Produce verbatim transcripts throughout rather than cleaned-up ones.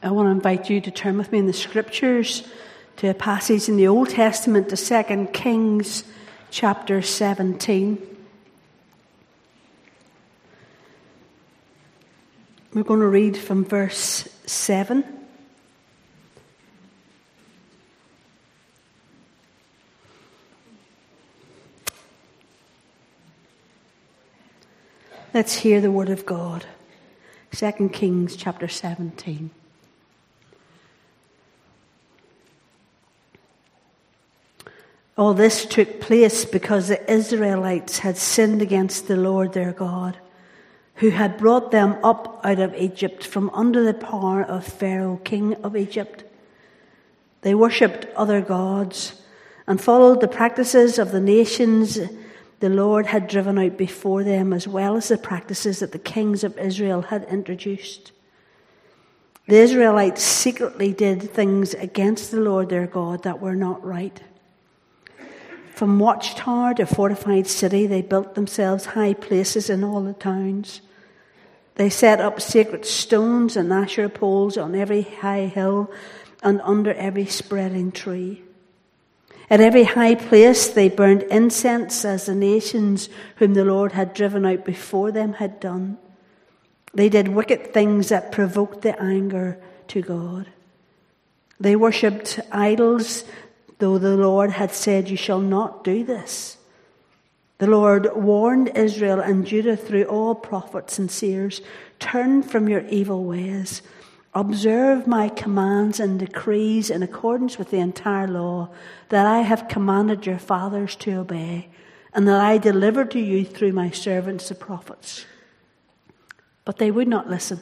I want to invite you to turn with me in the Scriptures to a passage in the Old Testament, to Second Kings chapter seventeen. We're going to read from verse seven. Let's hear the word of God. Second Kings chapter seventeen. All this took place because the Israelites had sinned against the Lord their God, who had brought them up out of Egypt from under the power of Pharaoh, king of Egypt. They worshipped other gods and followed the practices of the nations the Lord had driven out before them, as well as the practices that the kings of Israel had introduced. The Israelites secretly did things against the Lord their God that were not right. From watchtower to fortified city, they built themselves high places in all the towns. They set up sacred stones and Asherah poles on every high hill and under every spreading tree. At every high place they burned incense, as the nations whom the Lord had driven out before them had done. They did wicked things that provoked the anger to God. They worshipped idols, though the Lord had said, "You shall not do this." The Lord warned Israel and Judah through all prophets and seers, "Turn from your evil ways. Observe my commands and decrees in accordance with the entire law that I have commanded your fathers to obey, and that I delivered to you through my servants the prophets." But they would not listen,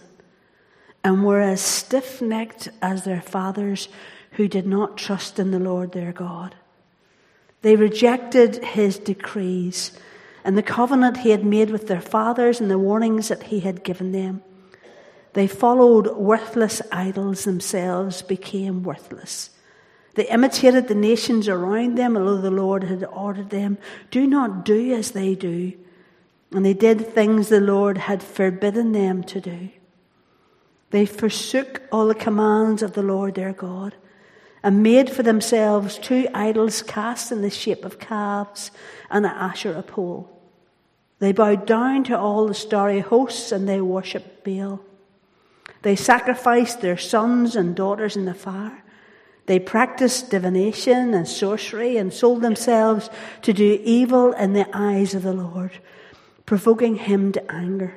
and were as stiff-necked as their fathers, who did not trust in the Lord their God. They rejected his decrees and the covenant he had made with their fathers and the warnings that he had given them. They followed worthless idols themselves, became worthless. They imitated the nations around them, although the Lord had ordered them, "Do not do as they do." And they did things the Lord had forbidden them to do. They forsook all the commands of the Lord their God, and made for themselves two idols cast in the shape of calves and an Asherah pole. They bowed down to all the starry hosts, and they worshipped Baal. They sacrificed their sons and daughters in the fire. They practiced divination and sorcery, and sold themselves to do evil in the eyes of the Lord, provoking him to anger.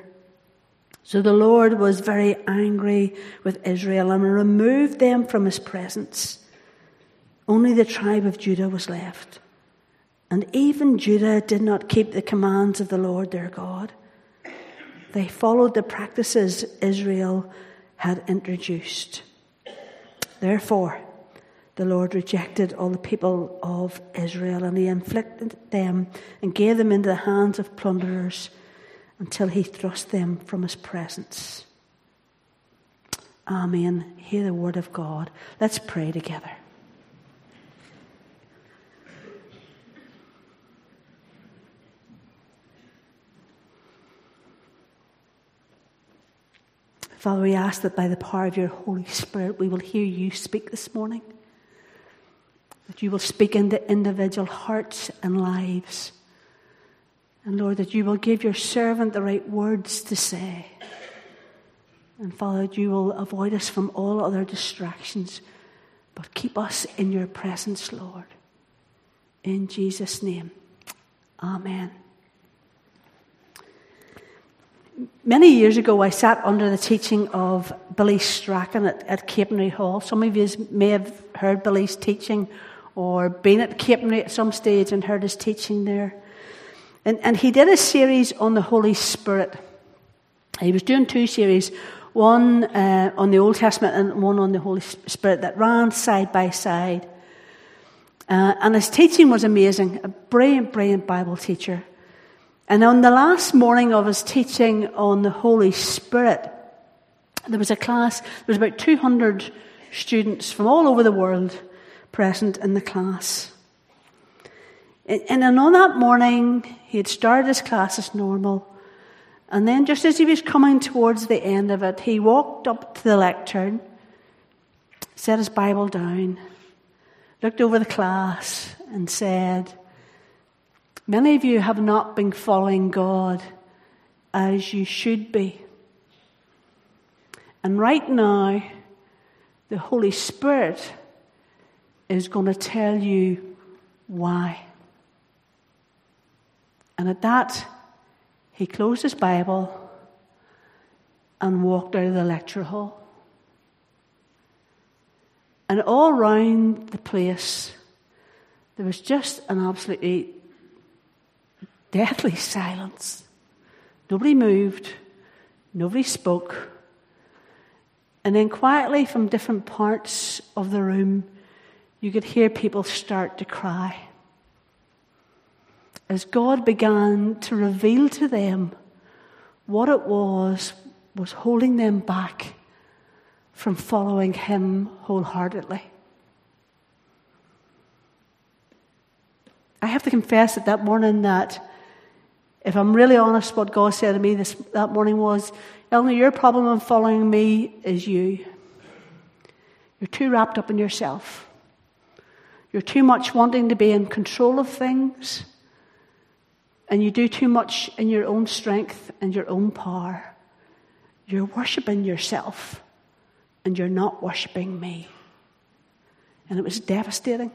So the Lord was very angry with Israel and removed them from his presence. Only the tribe of Judah was left. And even Judah did not keep the commands of the Lord their God. They followed the practices Israel had introduced. Therefore, the Lord rejected all the people of Israel, and he inflicted them and gave them into the hands of plunderers until he thrust them from his presence. Amen. Hear the word of God. Let's pray together. Father, we ask that by the power of your Holy Spirit, we will hear you speak this morning. That you will speak into individual hearts and lives. And Lord, that you will give your servant the right words to say. And Father, that you will avoid us from all other distractions, but keep us in your presence, Lord. In Jesus' name, amen. Many years ago, I sat under the teaching of Billy Strachan at, at Capenry Hall. Some of you may have heard Billy's teaching or been at Capenry at some stage and heard his teaching there. And, and he did a series on the Holy Spirit. He was doing two series, one uh, on the Old Testament and one on the Holy Spirit, that ran side by side. Uh, and his teaching was amazing, a brilliant, brilliant Bible teacher. And on the last morning of his teaching on the Holy Spirit, there was a class, there was about two hundred students from all over the world present in the class. And on that morning, he had started his class as normal. And then just as he was coming towards the end of it, he walked up to the lectern set his Bible down, looked over the class and said, many of you have not been following God as you should be. And right now, the Holy Spirit is going to tell you why. And at that, he closed his Bible and walked out of the lecture hall. And all round the place, there was just an absolutely deathly silence. Nobody moved. Nobody spoke. And then quietly from different parts of the room, you could hear people start to cry. As God began to reveal to them what it was, was holding them back from following him wholeheartedly. I have to confess that that morning that, if I'm really honest, what God said to me this that morning was, Eleanor, your problem in following me is you. You're too wrapped up in yourself. You're too much wanting to be in control of things. And you do too much in your own strength and your own power. You're worshipping yourself. And you're not worshipping me. And it was devastating.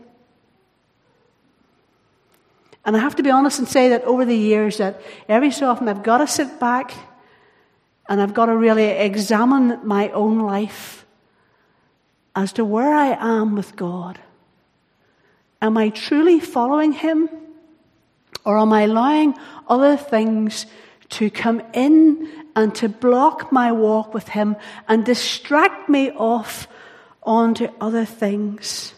And I have to be honest and say that over the years that every so often I've got to sit back and I've got to really examine my own life as to where I am with God. Am I truly following him? Or am I allowing other things to come in and to block my walk with him and distract me off onto other things?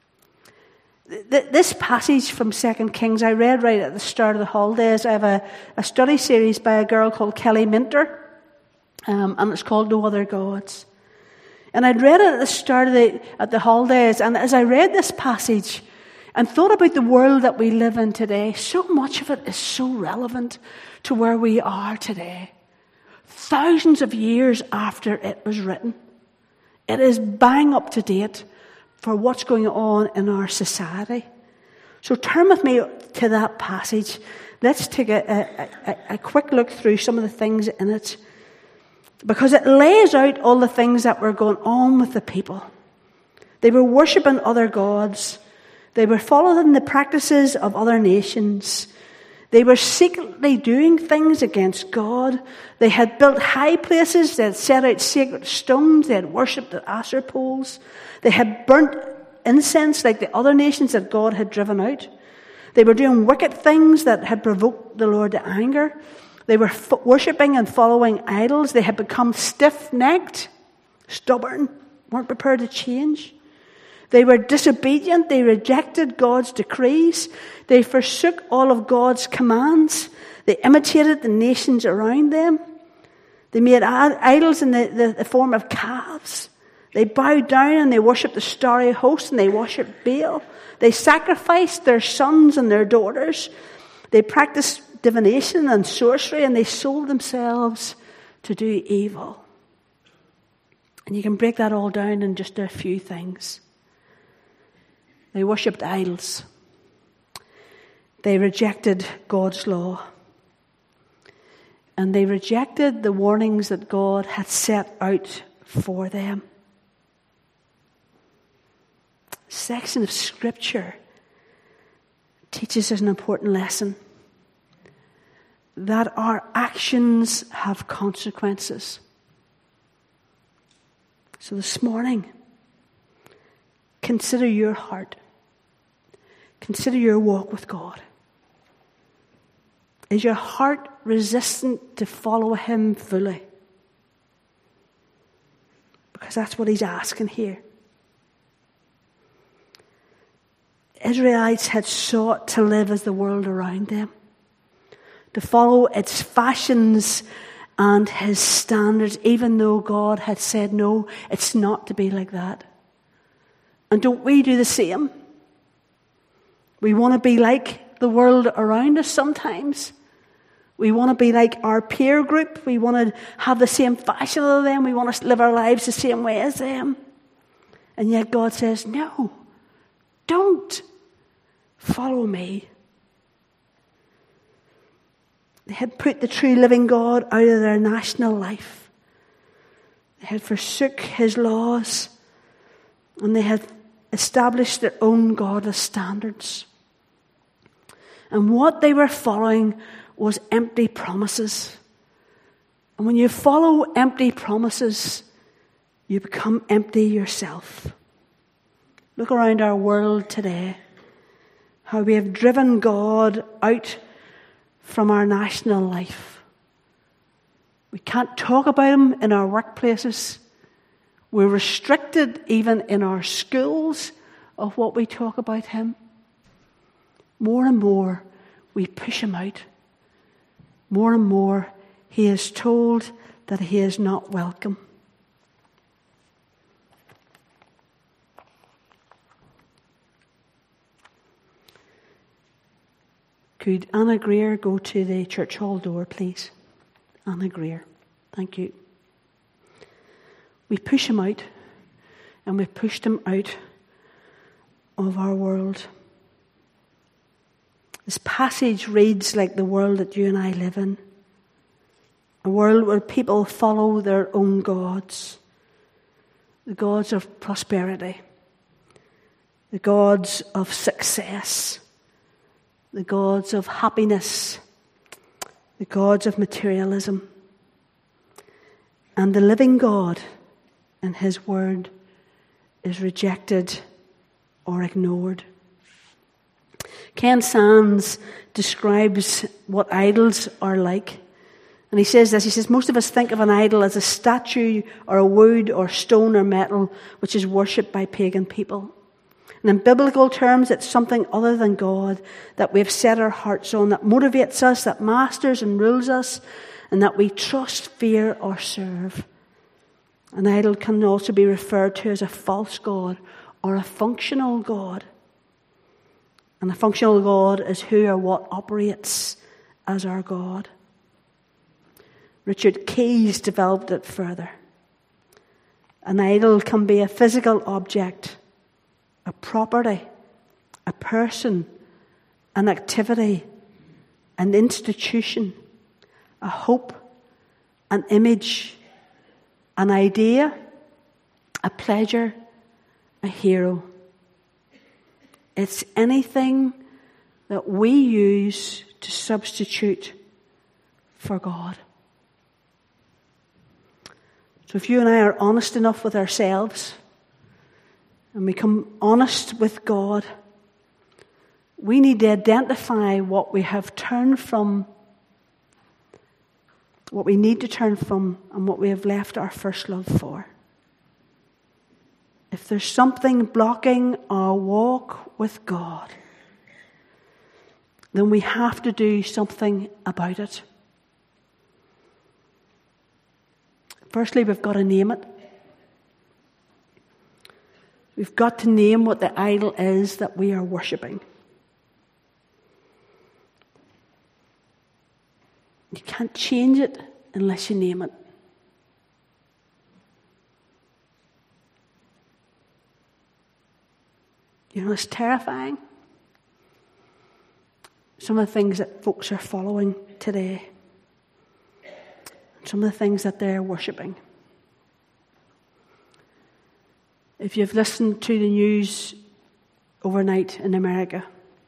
This passage from Second Kings I read right at the start of the holidays. I have a, a study series by a girl called Kelly Minter, um, and it's called No Other Gods. And I'd read it at the start of the at the holidays, and as I read this passage and thought about the world that we live in today, so much of it is so relevant to where we are today. Thousands of years after it was written. It is bang up to date for what's going on in our society. So turn with me to that passage. Let's take a, a, a quick look through some of the things in it, because it lays out all the things that were going on with the people. They were worshipping other gods. They were following the practices of other nations. They were secretly doing things against God. They had built high places. They had set out sacred stones. They had worshipped at Asher poles. They had burnt incense like the other nations that God had driven out. They were doing wicked things that had provoked the Lord to anger. They were f- worshipping and following idols. They had become stiff-necked, stubborn, weren't prepared to change. They were disobedient. They rejected God's decrees. They forsook all of God's commands. They imitated the nations around them. They made idols in the, the, the form of calves. They bowed down and they worshipped the starry host and they worshipped Baal. They sacrificed their sons and their daughters. They practiced divination and sorcery, and they sold themselves to do evil. And you can break that all down in just a few things. They worshipped idols. They rejected God's law. And they rejected the warnings that God had set out for them. A section of Scripture teaches us an important lesson. That our actions have consequences. So this morning, consider your heart. Consider your walk with God. Is your heart resistant to follow him fully? Because that's what he's asking here. Israelites had sought to live as the world around them, to follow its fashions and his standards, even though God had said, no, it's not to be like that. And don't we do the same? We want to be like the world around us sometimes. We want to be like our peer group. We want to have the same fashion as them. We want to live our lives the same way as them. And yet God says, no, don't follow me. They had put the true living God out of their national life. They had forsook his laws, and they had established their own godless standards. And what they were following was empty promises. And when you follow empty promises, you become empty yourself. Look around our world today, how we have driven God out from our national life. We can't talk about him in our workplaces. We're restricted even in our schools of what we talk about him. More and more, we push him out. More and more, he is told that he is not welcome. Could Anna Greer go to the church hall door, please? Anna Greer. Thank you. We push him out, and we've pushed him out of our world. This passage reads like the world that you and I live in. A world where people follow their own gods. The gods of prosperity. The gods of success. The gods of happiness. The gods of materialism. And the living God and his word is rejected or ignored. Ken Sands describes what idols are like. And he says this, he says, most of us think of an idol as a statue or a wood or stone or metal which is worshipped by pagan people. And in biblical terms, it's something other than God that we've set our hearts on, that motivates us, that masters and rules us, and that we trust, fear, or serve. An idol can also be referred to as a false god or a functional god. And a functional God is who or what operates as our God. Richard Keyes developed it further. An idol can be a physical object, a property, a person, an activity, an institution, a hope, an image, an idea, a pleasure, a hero. It's anything that we use to substitute for God. So if you and I are honest enough with ourselves and we become honest with God, we need to identify what we have turned from, what we need to turn from, and what we have left our first love for. If there's something blocking our walk with God, then we have to do something about it. Firstly, we've got to name it. We've got to name what the idol is that we are worshipping. You can't change it unless you name it. You know, it's terrifying. Some of the things that folks are following today. Some of the things that they're worshipping. If you've listened to the news overnight in America,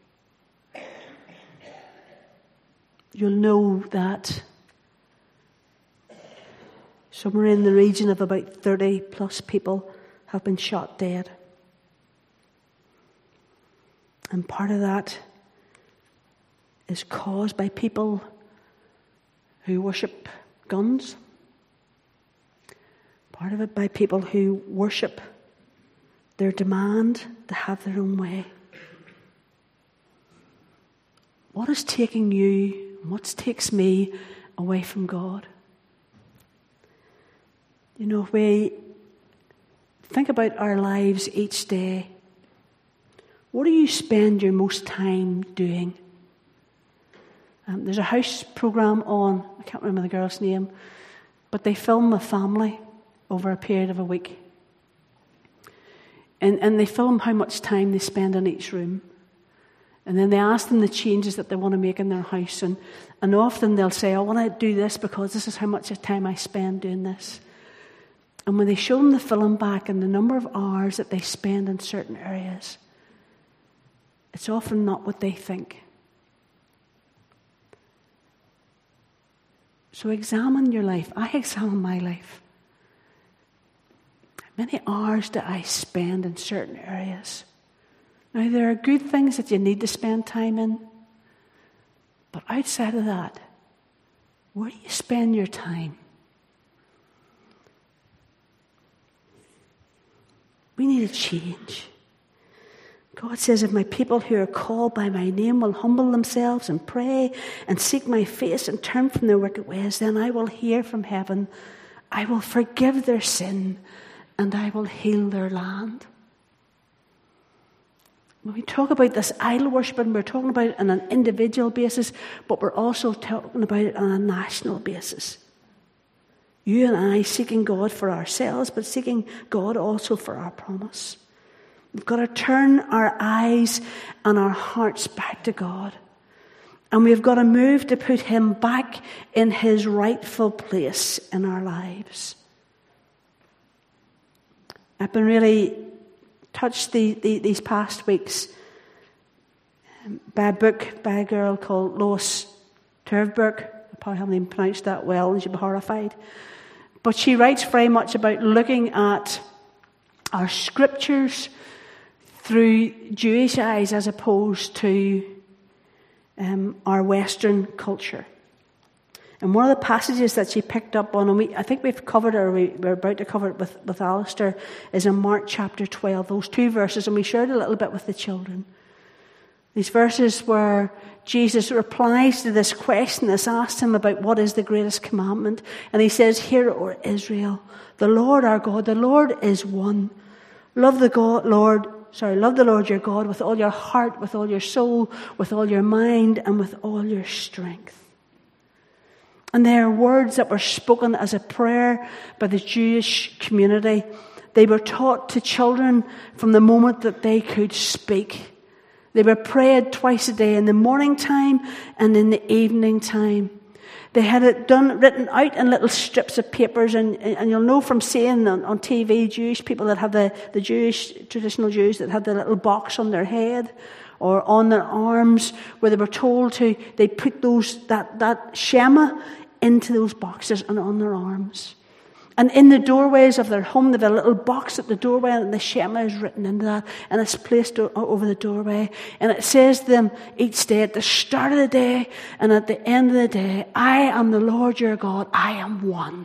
you'll know that somewhere in the region of about thirty plus people have been shot dead. And part of that is caused by people who worship guns. Part of it by people who worship their demand to have their own way. What is taking you, what takes me away from God? You know, if we think about our lives each day, what do you spend your most time doing? Um, there's a house program on, I can't remember the girl's name, but they film a family over a period of a week. And, and they film how much time they spend in each room. And then they ask them the changes that they want to make in their house. And, and often they'll say, I want to do this because this is how much time I spend doing this. And when they show them the film back and the number of hours that they spend in certain areas, it's often not what they think. So examine your life. I examine my life. How many hours do I spend in certain areas? Now, there are good things that you need to spend time in. But outside of that, where do you spend your time? We need a change. God says, if my people who are called by my name will humble themselves and pray and seek my face and turn from their wicked ways, then I will hear from heaven, I will forgive their sin, and I will heal their land. When we talk about this idol worshiping, we're talking about it on an individual basis, but we're also talking about it on a national basis. You and I seeking God for ourselves, but seeking God also for our promise. We've got to turn our eyes and our hearts back to God. And we've got to move to put him back in his rightful place in our lives. I've been really touched the, the, these past weeks by a book by a girl called Lois Turvberg. I probably haven't even pronounced that well, and she'll be horrified. But she writes very much about looking at our scriptures through Jewish eyes as opposed to um, our Western culture. And one of the passages that she picked up on, and we, I think we've covered it, or we, we're about to cover it with, with Alistair, is in Mark chapter twelve, those two verses, and we shared a little bit with the children. These verses where Jesus replies to this question that's asked him about what is the greatest commandment. And he says, Hear, O Israel, the Lord our God, the Lord is one. Love the God, Lord, sorry, love the Lord your God with all your heart, with all your soul, with all your mind, and with all your strength. And they are words that were spoken as a prayer by the Jewish community. They were taught to children from the moment that they could speak. They were prayed twice a day, in the morning time and in the evening time. They had it done, written out in little strips of papers, and, and you'll know from seeing on, on T V Jewish people that have the, the Jewish, traditional Jews that have the little box on their head or on their arms, where they were told to, they put those, that, that Shema into those boxes and on their arms. And in the doorways of their home, they have a little box at the doorway, and the Shema is written into that, and it's placed over the doorway. And it says to them each day, at the start of the day and at the end of the day, I am the Lord your God, I am one.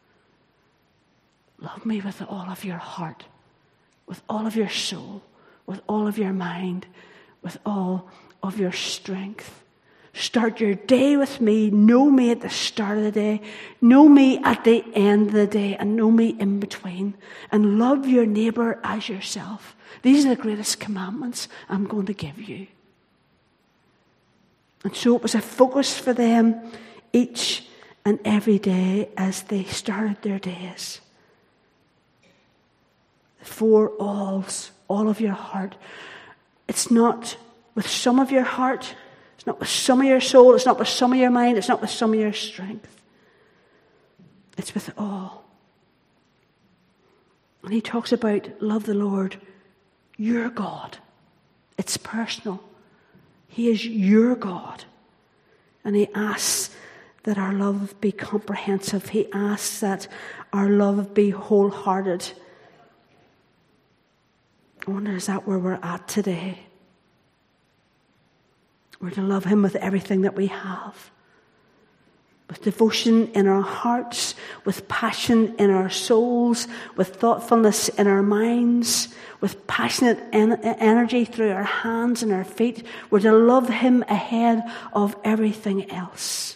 Love me with all of your heart, with all of your soul, with all of your mind, with all of your strength. Start your day with me. Know me at the start of the day. Know me at the end of the day. And know me in between. And love your neighbour as yourself. These are the greatest commandments I'm going to give you. And so it was a focus for them each and every day as they started their days. The four alls, all of your heart. It's not with some of your heart. It's not with some of your soul. It's not with some of your mind. It's not with some of your strength. It's with all. And he talks about love the Lord, your God. It's personal. He is your God. And he asks that our love be comprehensive. He asks that our love be wholehearted. I wonder, is that where we're at today? We're to love him with everything that we have. With devotion in our hearts, with passion in our souls, with thoughtfulness in our minds, with passionate en- energy through our hands and our feet. We're to love him ahead of everything else.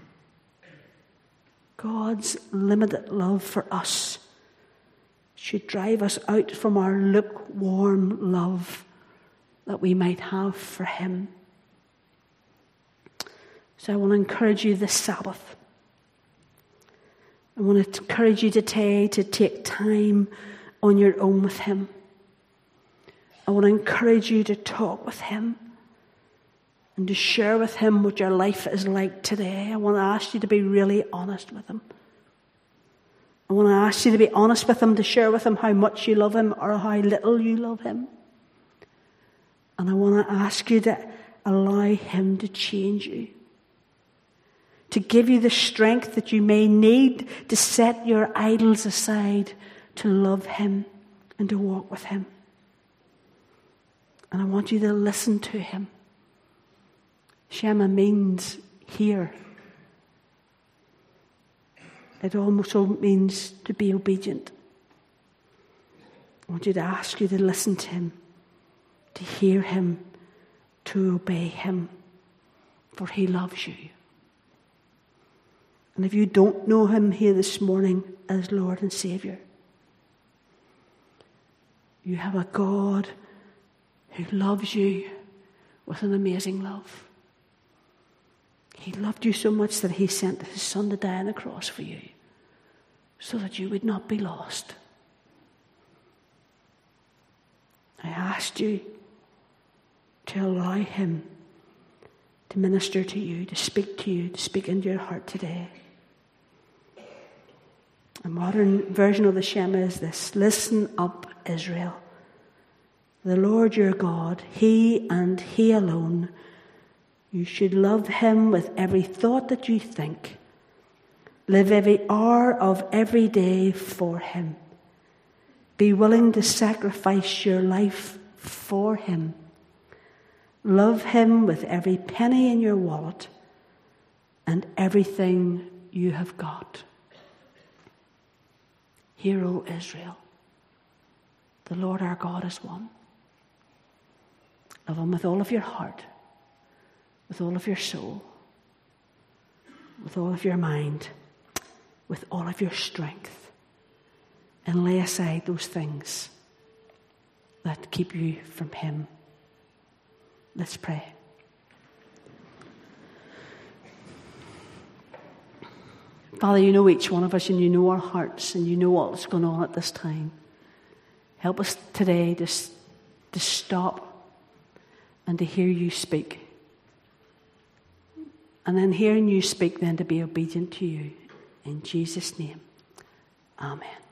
God's limited love for us should drive us out from our lukewarm love that we might have for him. So I want to encourage you this Sabbath. I want to encourage you today to take time on your own with him. I want to encourage you to talk with him and to share with him what your life is like today. I want to ask you to be really honest with him. I want to ask you to be honest with him, to share with him how much you love him or how little you love him. And I want to ask you to allow him to change you, to give you the strength that you may need to set your idols aside, to love him and to walk with him. And I want you to listen to him. Shema means hear. It also means to be obedient. I want you to ask you to listen to him, to hear him, to obey him, for he loves you. And if you don't know him here this morning as Lord and Saviour, you have a God who loves you with an amazing love. He loved you so much that he sent his son to die on the cross for you, so that you would not be lost. I asked you to allow him to minister to you, to speak to you, to speak into your heart today. A modern version of the Shema is this: listen up, Israel. The Lord your God, he and he alone. You should love him with every thought that you think. Live every hour of every day for him. Be willing to sacrifice your life for him. Love him with every penny in your wallet and everything you have got. Hear, O Israel, the Lord our God is one. Love him with all of your heart, with all of your soul, with all of your mind, with all of your strength, and lay aside those things that keep you from him. Let's pray. Father, you know each one of us, and you know our hearts, and you know what's going on at this time. Help us today to, to stop and to hear you speak. And then hearing you speak, then to be obedient to you. In Jesus' name, amen.